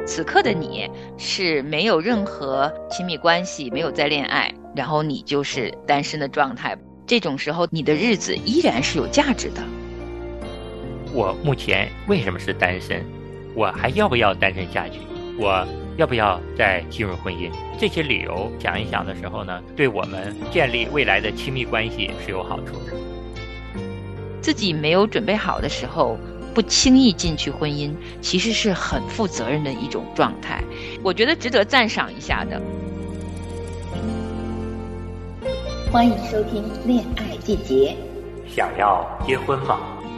此刻的你是没有任何亲密关系，没有在恋爱，然后你就是单身的状态，这种时候你的日子依然是有价值的。 我目前为什么是单身？我还要不要单身下去？我要不要再进入婚姻？这些理由想一想的时候呢，对我们建立未来的亲密关系是有好处的。 自己没有准备好的时候，不轻易进去婚姻，其实是很负责任的一种状态，我觉得值得赞赏一下的。 欢迎收听《恋爱季节》。 想要结婚吗？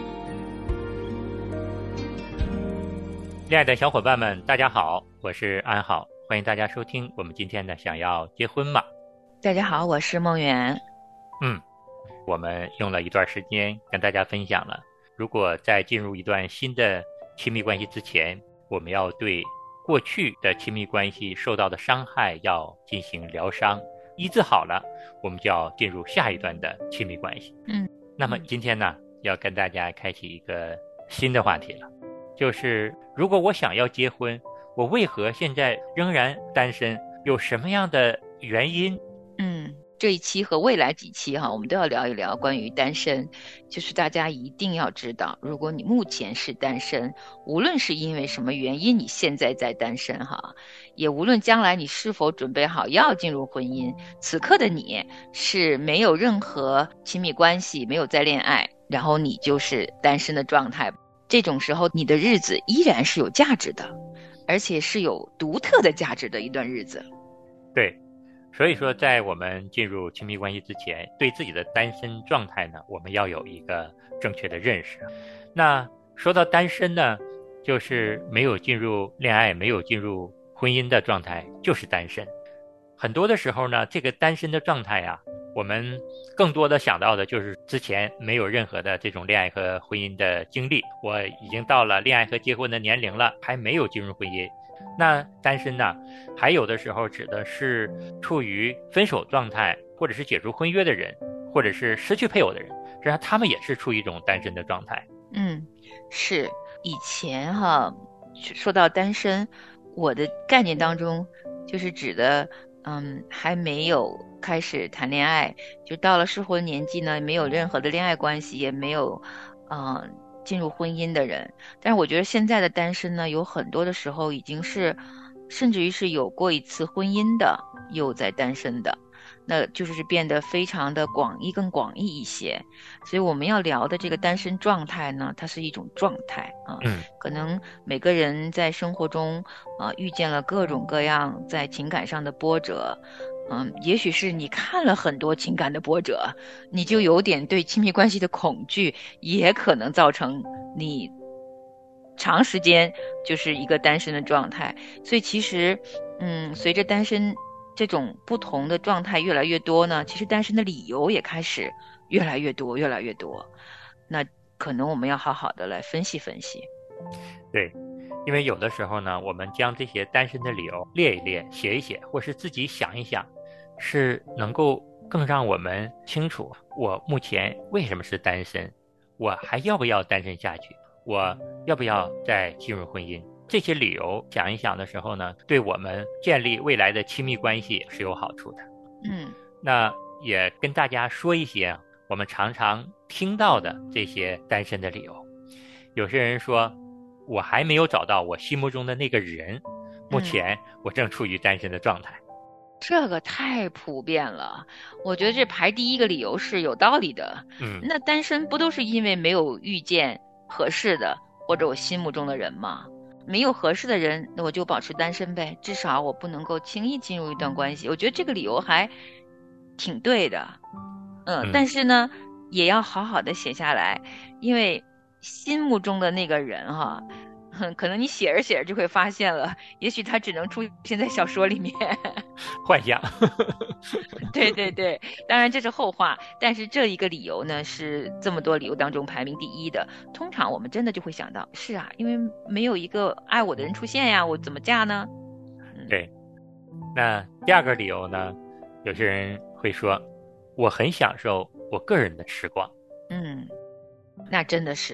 恋爱的小伙伴们，大家好，我是安好，欢迎大家收听我们今天的想要结婚吗？ 大家好，我是梦圆。 我们用了一段时间跟大家分享了，如果在进入一段新的亲密关系之前，我们要对过去的亲密关系受到的伤害要进行疗伤，医治好了，我们就要进入下一段的亲密关系。那么今天呢，要跟大家开启一个新的话题了，就是如果我想要结婚，我为何现在仍然单身？有什么样的原因？ 这一期和未来几期我们都要聊一聊关于单身。就是大家一定要知道，如果你目前是单身，无论是因为什么原因你现在在单身也无论将来你是否准备好要进入婚姻，此刻的你是没有任何亲密关系，没有在恋爱，然后你就是单身的状态，这种时候你的日子依然是有价值的，而且是有独特的价值的一段日子。 对，所以说在我们进入亲密关系之前，对自己的单身状态呢，我们要有一个正确的认识。那说到单身呢，就是没有进入恋爱，没有进入婚姻的状态，就是单身。很多的时候呢，这个单身的状态我们更多的想到的就是之前没有任何的这种恋爱和婚姻的经历，我已经到了恋爱和结婚的年龄了，还没有进入婚姻。那单身呢，还有的时候指的是处于分手状态，或者是解除婚约的人，或者是失去配偶的人，实际上他们也是处于一种单身的状态。 是以前说到单身，我的概念当中就是指的还没有开始谈恋爱，就到了适婚年纪呢，没有任何的恋爱关系，也没有进入婚姻的人。但是我觉得现在的单身呢，有很多的时候已经是甚至于是有过一次婚姻的又在单身的，那就是变得非常的更广义一些。所以我们要聊的这个单身状态呢，它是一种状态可能每个人在生活中遇见了各种各样在情感上的波折，也许是你看了很多情感的波折，你就有点对亲密关系的恐惧，也可能造成你长时间就是一个单身的状态。所以其实随着单身这种不同的状态越来越多呢，其实单身的理由也开始越来越多越来越多。那可能我们要好好的来分析分析。 对，因为有的时候呢，我们将这些单身的理由列一列，写一写，或是自己想一想，是能够更让我们清楚我目前为什么是单身，我还要不要单身下去，我要不要再进入婚姻。这些理由想一想的时候呢，对我们建立未来的亲密关系是有好处的。那也跟大家说一些我们常常听到的这些单身的理由。有些人说，我还没有找到我心目中的那个人，目前我正处于单身的状态。 这个太普遍了，我觉得这排第一个理由是有道理的。那单身不都是因为没有遇见合适的或者我心目中的人吗？没有合适的人，那我就保持单身呗，至少我不能够轻易进入一段关系。我觉得这个理由还挺对的。但是呢，也要好好的写下来，因为心目中的那个人可能你写着写着就会发现了，也许他只能出现在小说里面。 幻想。 对对对，当然这是后话，但是这一个理由呢是这么多理由当中排名第一的。通常我们真的就会想到，是因为没有一个爱我的人出现呀，我怎么嫁呢？ 对。那第二个理由呢，有些人会说，我很享受我个人的时光。 那真的是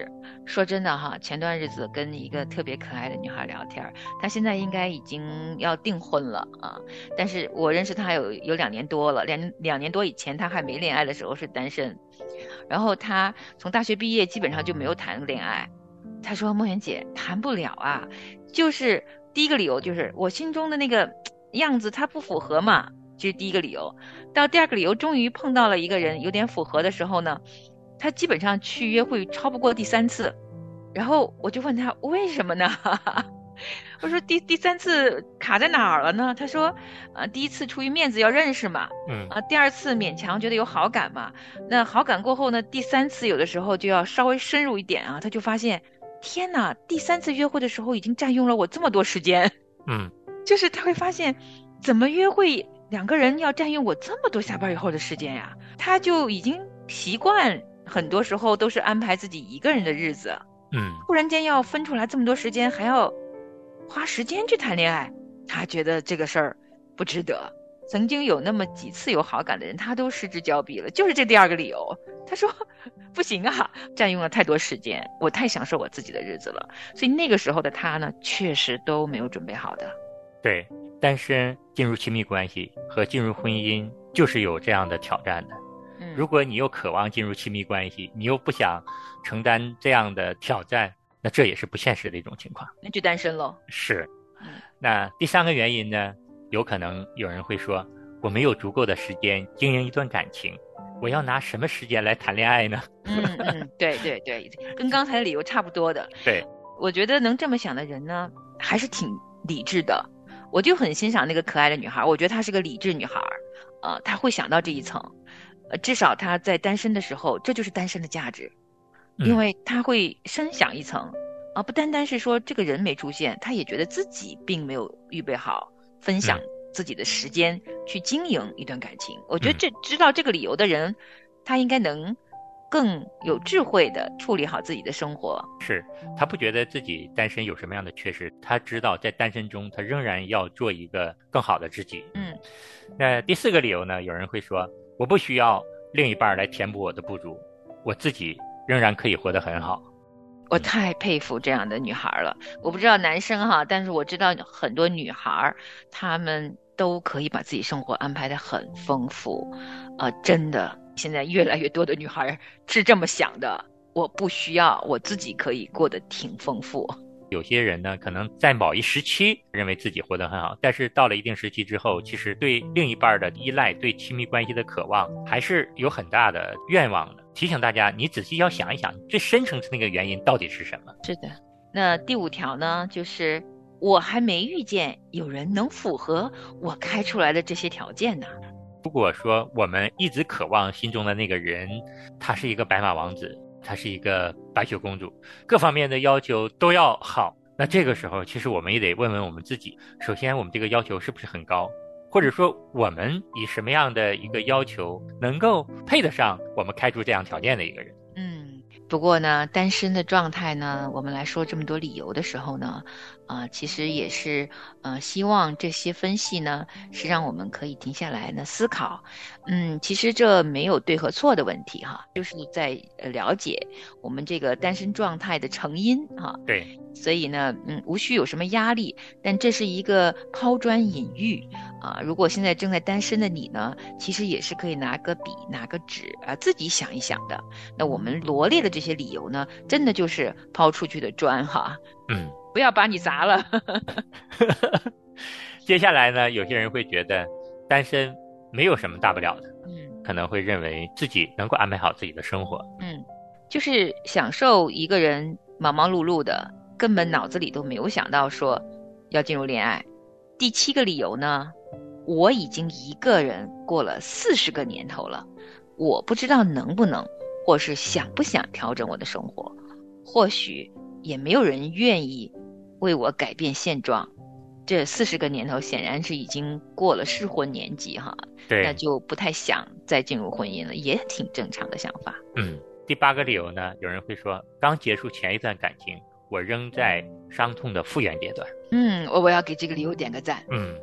说真的哈，前段日子跟一个特别可爱的女孩聊天，她现在应该已经要订婚了啊，但是我认识她有2年多了，两年多以前她还没恋爱的时候是单身，然后她从大学毕业基本上就没有谈恋爱。她说梦圆姐谈不了啊，就是第一个理由就是我心中的那个样子她不符合嘛，这是第一个理由。到第二个理由，终于碰到了一个人有点符合的时候呢，她基本上去约会超不过第3次。然后我就问他为什么呢？我说第3次卡在哪儿了呢？他说，第1次出于面子要认识嘛，第2次勉强觉得有好感嘛，那好感过后呢，第3次有的时候就要稍微深入一点啊，他就发现，天哪，第3次约会的时候已经占用了我这么多时间，就是他会发现，怎么约会2个人要占用我这么多下班以后的时间呀？他就已经习惯，很多时候都是安排自己一个人的日子。突然间要分出来这么多时间，还要花时间去谈恋爱，他觉得这个事儿不值得。曾经有那么几次有好感的人，他都失之交臂了，就是这第2个理由。他说不行啊，占用了太多时间，我太享受我自己的日子了。所以那个时候的他呢，确实都没有准备好的。 对，单身进入亲密关系和进入婚姻就是有这样的挑战的。如果你又渴望进入亲密关系，你又不想承担这样的挑战，那这也是不现实的一种情况， 那就单身咯。 是。那第3个原因呢，有可能有人会说，我没有足够的时间经营一段感情，我要拿什么时间来谈恋爱呢？ 对对对，跟刚才的理由差不多的。 对， 我觉得能这么想的人呢，还是挺理智的。我就很欣赏那个可爱的女孩，我觉得她是个理智女孩，她会想到这一层。至少他在单身的时候，这就是单身的价值，因为他会深想一层，不单单是说这个人没出现，他也觉得自己并没有预备好分享自己的时间去经营一段感情。我觉得知道这个理由的人，他应该能更有智慧的处理好自己的生活。 是，他不觉得自己单身有什么样的缺失，他知道在单身中他仍然要做一个更好的自己。那第4个理由呢，有人会说，我不需要另一半来填补我的不足，我自己仍然可以活得很好。 我太佩服这样的女孩了。我不知道男生哈，但是我知道很多女孩，她们都可以把自己生活安排得很丰富。真的，现在越来越多的女孩是这么想的，我不需要，我自己可以过得挺丰富。 有些人呢，可能在某一时期认为自己活得很好，但是到了一定时期之后，其实对另一半的依赖，对亲密关系的渴望，还是有很大的愿望的。提醒大家，你仔细要想一想，最深层次那个原因到底是什么？ 是的。那第5条呢，就是我还没遇见有人能符合我开出来的这些条件呢。 如果说我们一直渴望心中的那个人，他是一个白马王子，她是一个白雪公主，各方面的要求都要好，那这个时候其实我们也得问问我们自己，首先我们这个要求是不是很高，或者说我们以什么样的一个要求能够配得上我们开出这样条件的一个人。 不过呢，单身的状态呢，我们来说这么多理由的时候呢，其实也是希望这些分析呢，是让我们可以停下来呢思考。其实这没有对和错的问题哈，就是在了解我们这个单身状态的成因哈。 对， 所以呢，无需有什么压力，但这是一个抛砖引玉如果现在正在单身的你呢，其实也是可以拿个笔拿个纸自己想一想的。那我们罗列的这些理由呢，真的就是抛出去的砖哈，不要把你砸了。 接下来呢，有些人会觉得单身没有什么大不了的，可能会认为自己能够安排好自己的生活， 就是享受一个人忙忙碌碌的，根本脑子里都没有想到说要进入恋爱。第7个理由呢，我已经一个人过了40个年头了，我不知道能不能或是想不想调整我的生活，或许也没有人愿意为我改变现状。这40个年头显然是已经过了适婚年纪哈， 对， 那就不太想再进入婚姻了，也挺正常的想法。 第8个理由呢，有人会说，刚结束前一段感情，我仍在伤痛的复原阶段。 我要给这个理由点个赞。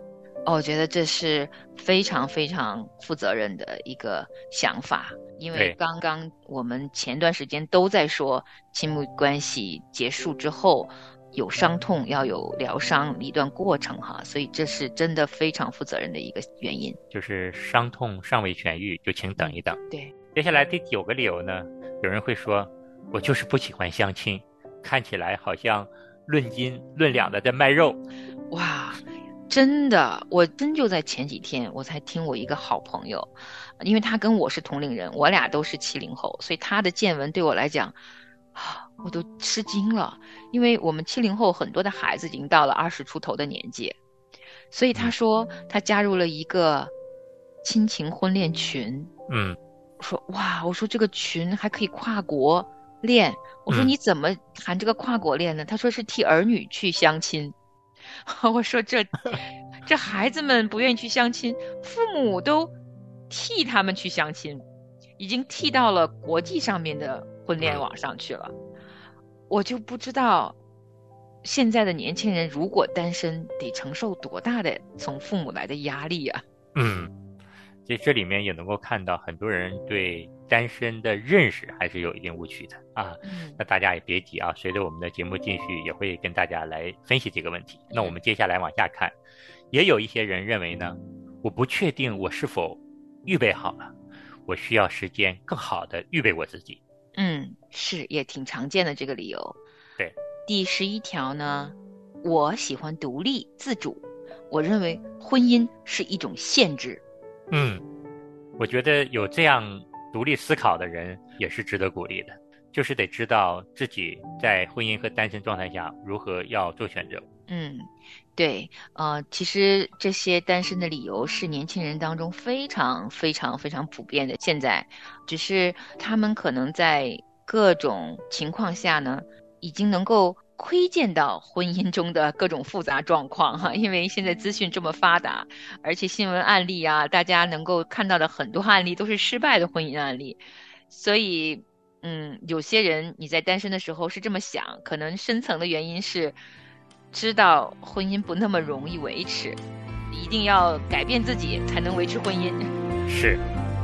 我觉得这是非常非常负责任的一个想法，因为刚刚我们前段时间都在说亲密关系结束之后有伤痛要有疗伤一段过程哈，所以这是真的非常负责任的一个原因。 就是伤痛尚未痊愈，就请等一等。 对， 接下来第9个理由呢，有人会说我就是不喜欢相亲，看起来好像论斤论两的在卖肉。 哇，真的，我就在前几天我才听我一个好朋友，因为他跟我是同龄人，我俩都是70后，所以他的见闻对我来讲我都吃惊了，因为我们70后很多的孩子已经到了20出头的年纪，所以他说他加入了一个亲情婚恋群。我说哇，我说这个群还可以跨国恋，我说你怎么谈这个跨国恋呢？他说是替儿女去相亲。我说这孩子们不愿意去相亲，父母都替他们去相亲，已经替到了国际上面的婚恋网上去了。我就不知道现在的年轻人如果单身得承受多大的从父母来的压力啊。 其实这里面也能够看到很多人对单身的认识还是有一定误区的啊。那大家也别急啊，随着我们的节目继续也会跟大家来分析这个问题。那我们接下来往下看，也有一些人认为呢，我不确定我是否预备好了，我需要时间更好的预备我自己。 是，也挺常见的这个理由。 对， 第11条呢，我喜欢独立自主，我认为婚姻是一种限制。 我觉得有这样独立思考的人也是值得鼓励的，就是得知道自己在婚姻和单身状态下如何要做选择。 对，其实这些单身的理由是年轻人当中非常非常非常普遍的，现在只是他们可能在各种情况下呢，已经能够窥见到婚姻中的各种复杂状况哈，因为现在资讯这么发达，而且新闻案例啊，大家能够看到的很多案例都是失败的婚姻案例，所以有些人你在单身的时候是这么想，可能深层的原因是知道婚姻不那么容易维持，一定要改变自己才能维持婚姻。 是。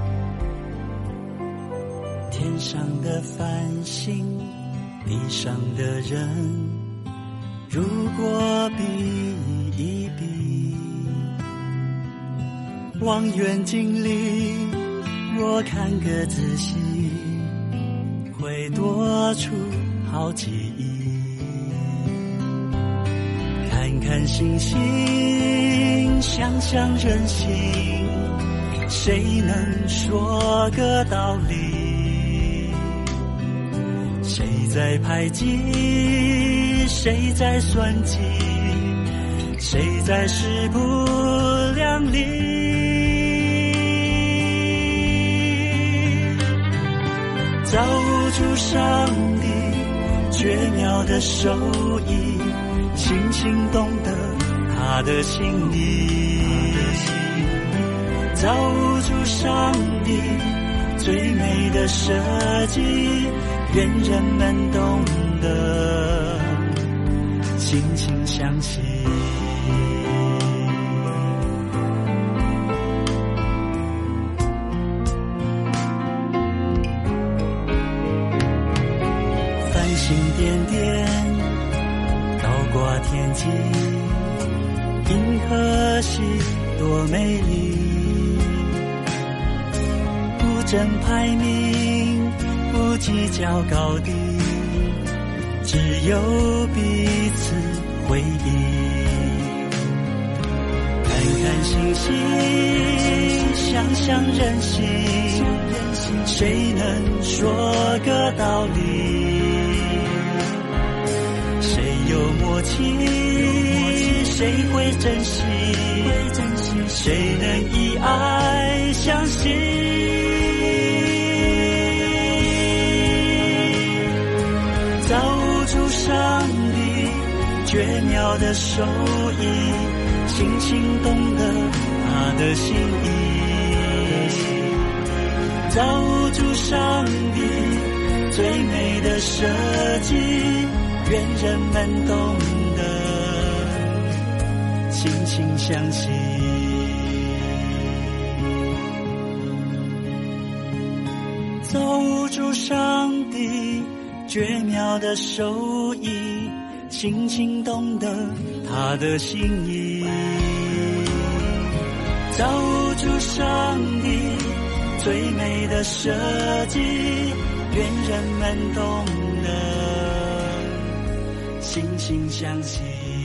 天上的繁星，地上的人，如果比一比，望远镜里若看个仔细，会多出好几亿。看看星星，想想人心，谁能说个道理？谁在排挤，谁在算计，谁在势不两立？造物主上帝绝妙的手艺，轻轻懂得他的心意。造物主上帝最美的设计，愿人们懂得轻轻相信。繁星点点高挂天际，银河系多美丽。不争排名，不计较高低，只有彼此回忆。看看星星，想想人心，谁能说个道理？谁有默契，谁会珍惜？谁能以爱相信？造物主上帝绝妙的手艺，轻轻懂得他的心意。造物主上帝最美的设计，愿人们懂得轻轻相信。 造物主上帝绝妙的手艺，轻轻懂得他的心意。造物主上帝最美的设计，愿人们懂得心心相惜。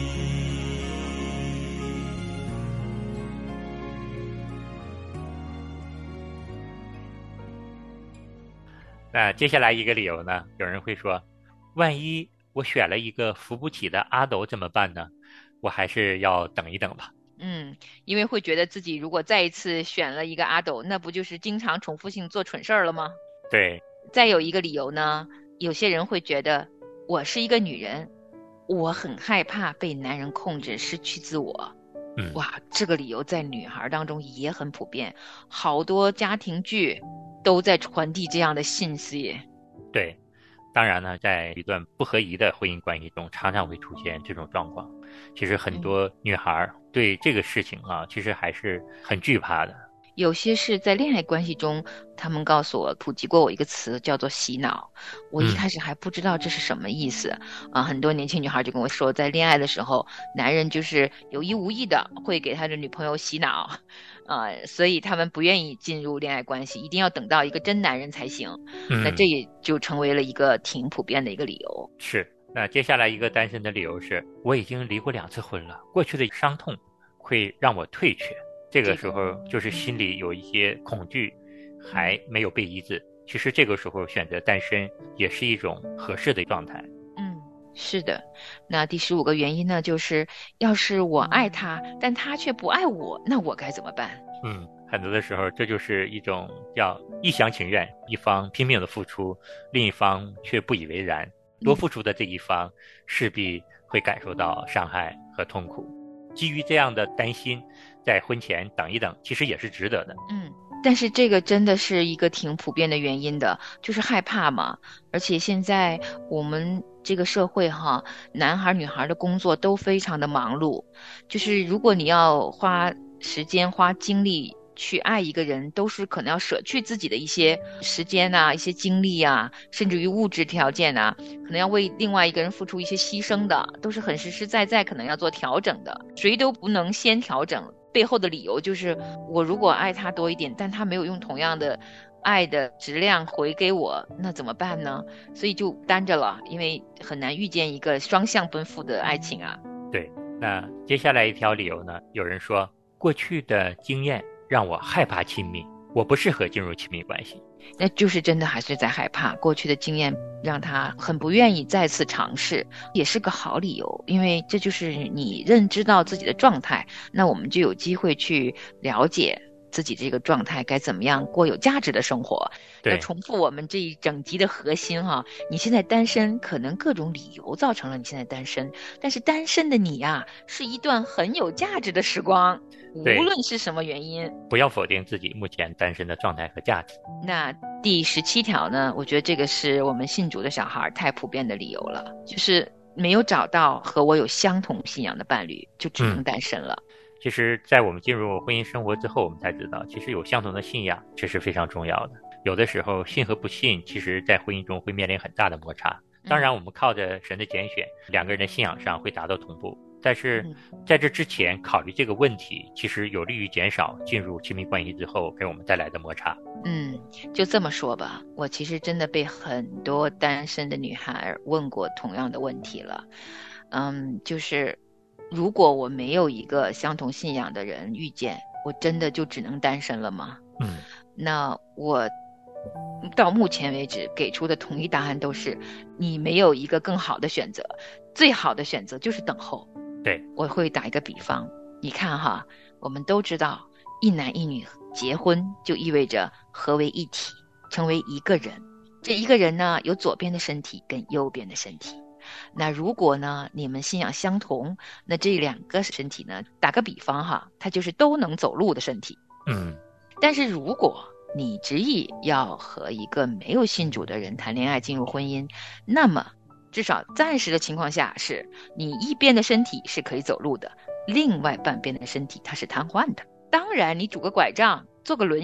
那接下来一个理由呢，有人会说，万一我选了一个扶不起的阿斗怎么办呢？我还是要等一等吧。 因为会觉得自己如果再一次选了一个阿斗，那不就是经常重复性做蠢事儿了吗？ 对。 再有一个理由呢，有些人会觉得我是一个女人，我很害怕被男人控制，失去自我。哇，这个理由在女孩当中也很普遍，好多家庭剧都在传递这样的信息。 对，当然呢，在一段不合宜的婚姻关系中，常常会出现这种状况。其实很多女孩对这个事情其实还是很惧怕的。 有些是在恋爱关系中，他们告诉我普及过我一个词叫做洗脑，我一开始还不知道这是什么意思很多年轻女孩就跟我说，在恋爱的时候，男人就是有意无意的会给他的女朋友洗脑所以他们不愿意进入恋爱关系，一定要等到一个真男人才行。那这也就成为了一个挺普遍的一个理由。 是。那接下来一个单身的理由是，我已经离过2次婚了，过去的伤痛会让我退却，这个时候就是心里有一些恐惧还没有被医治，其实这个时候选择单身也是一种合适的状态。 是的。那第15个原因呢，就是要是我爱他，但他却不爱我，那我该怎么办？ 很多的时候这就是一种叫一厢情愿，一方拼命的付出，另一方却不以为然，多付出的这一方势必会感受到伤害和痛苦。基于这样的担心，在婚前等一等其实也是值得的。 但是这个真的是一个挺普遍的原因的，就是害怕嘛。而且现在我们这个社会男孩女孩的工作都非常的忙碌，就是如果你要花时间花精力去爱一个人，都是可能要舍去自己的一些时间一些精力甚至于物质条件可能要为另外一个人付出一些牺牲的，都是很实实在在可能要做调整的。谁都不能先调整，背后的理由就是我如果爱他多一点，但他没有用同样的爱的质量回给我，那怎么办呢？所以就单着了，因为很难遇见一个双向奔赴的爱情对。那接下来一条理由呢，有人说过去的经验让我害怕亲密，我不适合进入亲密关系。 那就是真的还是在害怕，过去的经验让他很不愿意再次尝试，也是个好理由，因为这就是你认知到自己的状态，那我们就有机会去了解自己这个状态该怎么样过有价值的生活。要重复我们这一整集的核心你现在单身，可能各种理由造成了你现在单身，但是单身的你是一段很有价值的时光，无论是什么原因， 不要否定自己目前单身的状态和价值。 那第17条呢，我觉得这个是我们信主的小孩太普遍的理由了，就是没有找到和我有相同信仰的伴侣，就只能单身了。 其实在我们进入婚姻生活之后，我们才知道其实有相同的信仰这是非常重要的。有的时候信和不信其实在婚姻中会面临很大的摩擦，当然我们靠着神的拣选，两个人的信仰上会达到同步，但是在这之前考虑这个问题，其实有利于减少进入亲密关系之后给我们带来的摩擦。 就这么说吧，我其实真的被很多单身的女孩问过同样的问题了。就是如果我没有一个相同信仰的人遇见，我真的就只能单身了吗？那我到目前为止给出的统一答案都是，你没有一个更好的选择，最好的选择就是等候。 对， 我会打一个比方，你看我们都知道一男一女结婚就意味着合为一体，成为一个人。这一个人呢，有左边的身体跟右边的身体。那如果呢你们信仰相同，那这两个身体呢，打个比方它就是都能走路的身体。但是如果你执意要和一个没有信主的人谈恋爱进入婚姻，那么至少暂时的情况下是你一边的身体是可以走路的，另外半边的身体它是瘫痪的。当然你拄个拐杖坐个轮椅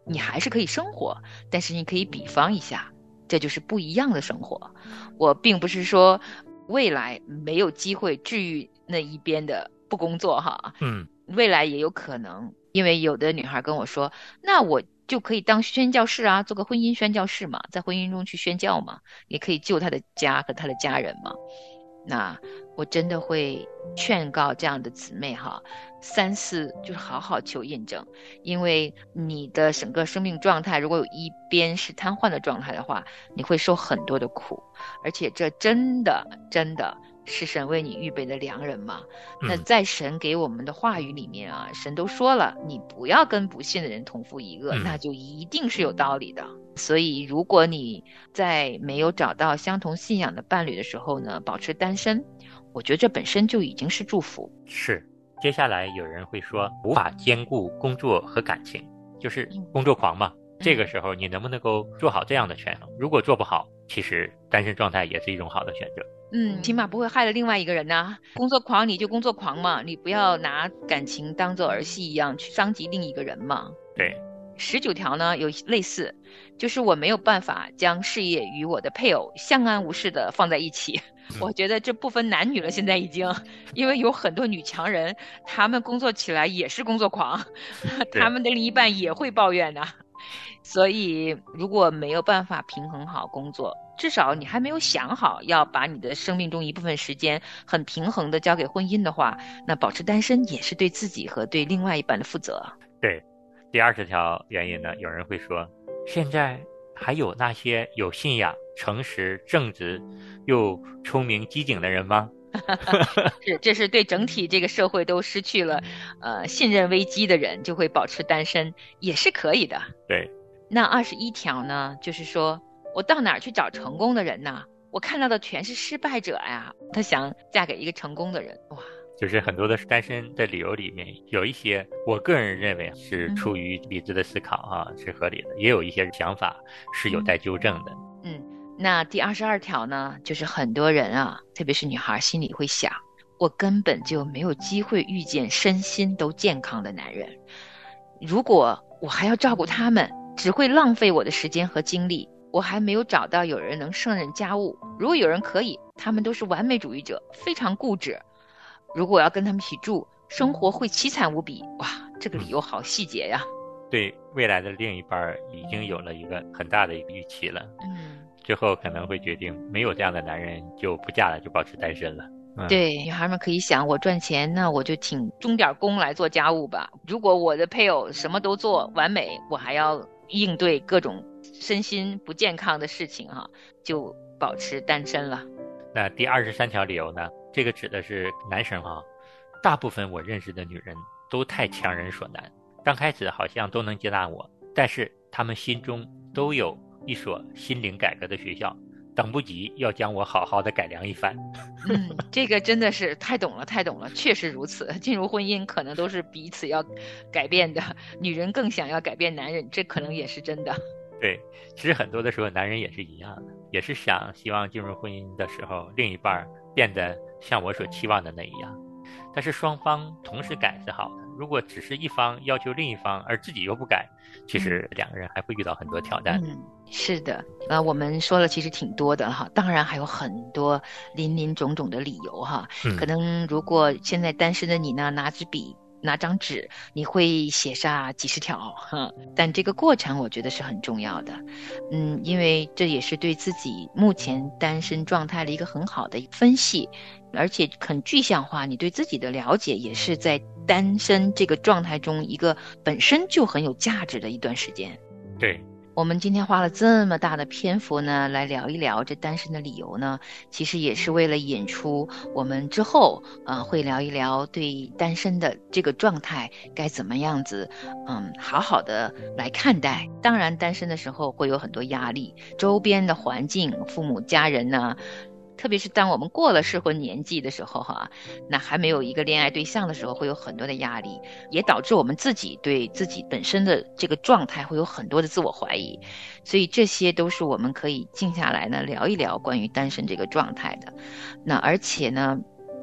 你还是可以生活，但是你可以比方一下，这就是不一样的生活。我并不是说未来没有机会治愈那一边的不工作哈，未来也有可能，因为有的女孩跟我说，那我就可以当宣教士啊，做个婚姻宣教士嘛，在婚姻中去宣教嘛，也可以救她的家和她的家人嘛。那我真的会劝告这样的姊妹哈，3、4就是好好求验证，因为你的整个生命状态如果有一边是瘫痪的状态的话，你会受很多的苦，而且这真的是神为你预备的良人嘛。那在神给我们的话语里面啊，神都说了，你不要跟不信的人同父一轭，那就一定是有道理的。所以如果你在没有找到相同信仰的伴侣的时候呢，保持单身，我觉得这本身就已经是祝福。 是。接下来有人会说无法兼顾工作和感情，就是工作狂嘛，这个时候你能不能够做好这样的权衡？如果做不好，其实单身状态也是一种好的选择。 起码不会害了另外一个人啊。工作狂你就工作狂嘛，你不要拿感情当作儿戏一样去伤及另一个人嘛。 对。 19条呢有类似，就是我没有办法将事业与我的配偶相安无事的放在一起。我觉得这不分男女了，现在已经，因为有很多女强人，她们工作起来也是工作狂，她们的另一半也会抱怨的。所以如果没有办法平衡好工作，至少你还没有想好要把你的生命中一部分时间很平衡的交给婚姻的话，那保持单身也是对自己和对另外一半的负责。 对。第20条原因呢，有人会说，现在还有那些有信仰、诚实、正直又聪明机警的人吗？ 这是对整体这个社会都失去了信任危机的人就会保持单身，也是可以的。 对。 那21条呢，就是说我到哪儿去找成功的人呢？我看到的全是失败者呀。她想嫁给一个成功的人，哇！ 就是很多的单身的理由里面，有一些我个人认为是出于理智的思考啊，是合理的，也有一些想法是有待纠正的。 那第22条呢，就是很多人啊，特别是女孩心里会想，我根本就没有机会遇见身心都健康的男人，如果我还要照顾他们，只会浪费我的时间和精力。我还没有找到有人能胜任家务，如果有人可以，他们都是完美主义者，非常固执。如果我要跟他们一起住，生活会凄惨无比。哇，这个理由好细节呀。 对未来的另一半已经有了一个很大的预期了。最后可能会决定没有这样的男人就不嫁了，就保持单身了。 对，女孩们可以想，我赚钱那我就请钟点工来做家务吧。如果我的配偶什么都做完美，我还要应对各种身心不健康的事情就保持单身了。 那第23条理由呢，这个指的是男生大部分我认识的女人都太强人所难，刚开始好像都能接纳我，但是他们心中都有一所心灵改革的学校，等不及要将我好好的改良一番。 这个真的是太懂了，确实如此。进入婚姻可能都是彼此要改变的，女人更想要改变男人，这可能也是真的。 对，其实很多的时候男人也是一样的，也是希望进入婚姻的时候另一半变得像我所期望的那样，但是双方同时改是好的，如果只是一方要求另一方而自己又不改，其实两个人还会遇到很多挑战。 是的，我们说了其实挺多的当然还有很多林林种种的理由可能如果现在单身的你呢，拿支笔拿张纸，你会写下几十条但这个过程我觉得是很重要的。因为这也是对自己目前单身状态的一个很好的分析，而且很具象化，你对自己的了解也是在单身这个状态中一个本身就很有价值的一段时间。 对， 我们今天花了这么大的篇幅呢，来聊一聊这单身的理由呢，其实也是为了引出我们之后会聊一聊对单身的这个状态该怎么样子好好的来看待。当然单身的时候会有很多压力，周边的环境、父母家人呢，特别是当我们过了适婚年纪的时候那还没有一个恋爱对象的时候，会有很多的压力，也导致我们自己对自己本身的这个状态会有很多的自我怀疑。所以这些都是我们可以静下来呢聊一聊关于单身这个状态的。那而且呢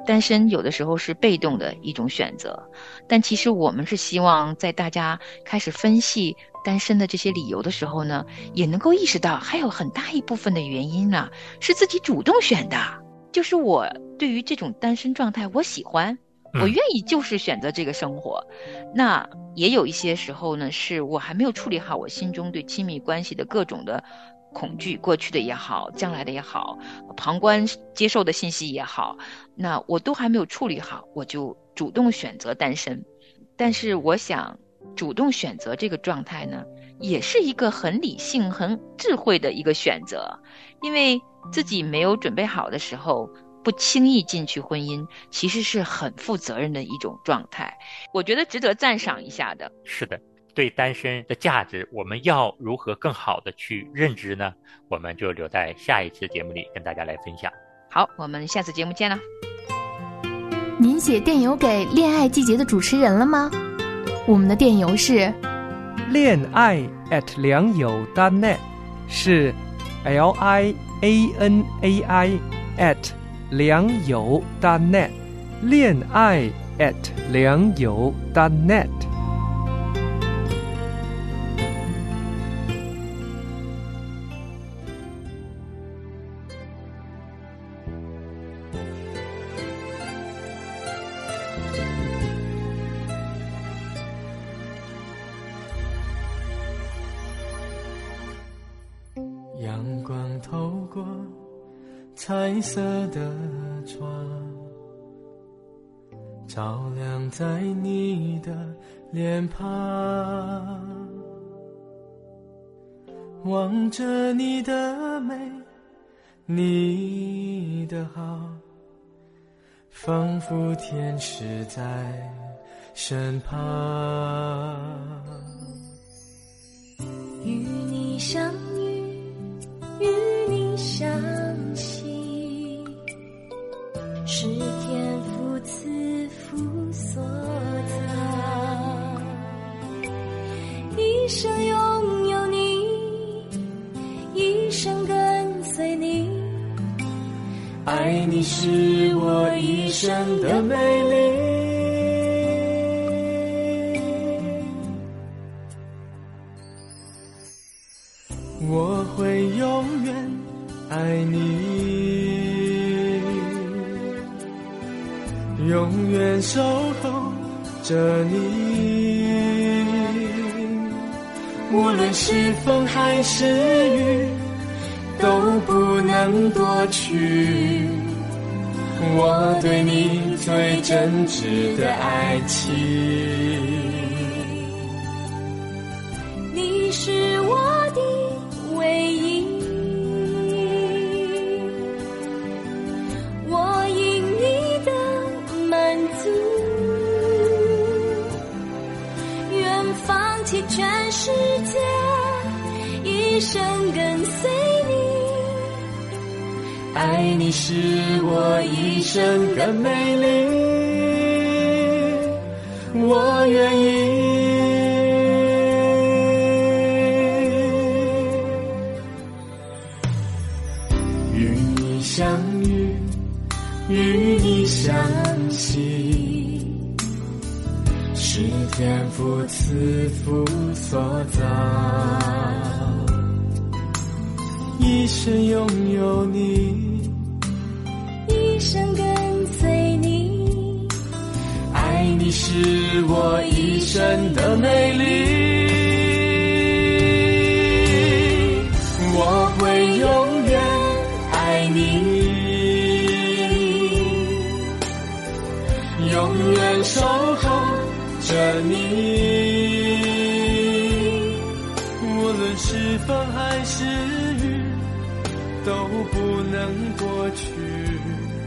单身有的时候是被动的一种选择，但其实我们是希望在大家开始分析单身的这些理由的时候呢，也能够意识到还有很大一部分的原因呢，是自己主动选的。就是我对于这种单身状态我喜欢，我愿意就是选择这个生活。那也有一些时候呢，是我还没有处理好我心中对亲密关系的各种的恐惧，过去的也好，将来的也好，旁观接受的信息也好，那我都还没有处理好，我就主动选择单身。但是我想主动选择这个状态呢，也是一个很理性很智慧的一个选择，因为自己没有准备好的时候不轻易进去婚姻，其实是很负责任的一种状态，我觉得值得赞赏一下的。 是的，对单身的价值我们要如何更好的去认知呢？我们就留在下一次节目里跟大家来分享。 好，我们下次节目见了。 您写电邮给恋爱季节的主持人了吗？我们的电邮是恋爱@良友.net，是 LIANAI @良友.net， 恋爱@良友.net。 阳光透过彩色的窗，照亮在你的脸庞，望着你的美，你的好，仿佛天使在身旁。 与你相遇，与你相惜，是天父赐福所造，一生拥有你，一生跟随你， 爱你是我一生的美丽。我会永远爱你，永远守候着你，无论是风还是雨，都不能夺去我对你最真挚的爱情。 你是我的唯一，我因你的满足，愿放弃全世界，一生跟随你。 爱你是我一生的美丽，我愿意。相遇，与你相惜，是天父赐福所造，一生拥有你， 一生跟随你， 爱你是我一生的美丽，我会永远爱你，永远守候着你，无论是风还是雨，都不能夺去